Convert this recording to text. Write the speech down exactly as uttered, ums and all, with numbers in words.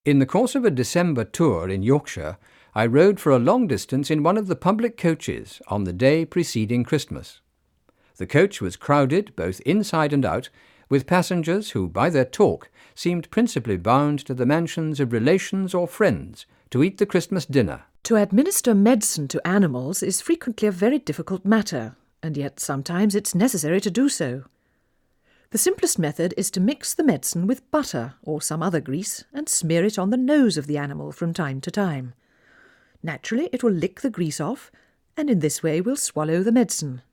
In the course of a December tour in Yorkshire, I rode for a long distance in one of the public coaches on the day preceding Christmas. The coach was crowded both inside and out, with passengers who, by their talk, seemed principally bound to the mansions of relations or friends to eat the Christmas dinner. To administer medicine to animals is frequently a very difficult matter, and yet sometimes it's necessary to do so. The simplest method is to mix the medicine with butter or some other grease and smear it on the nose of the animal from time to time. Naturally, it will lick the grease off, and in this way will swallow the medicine.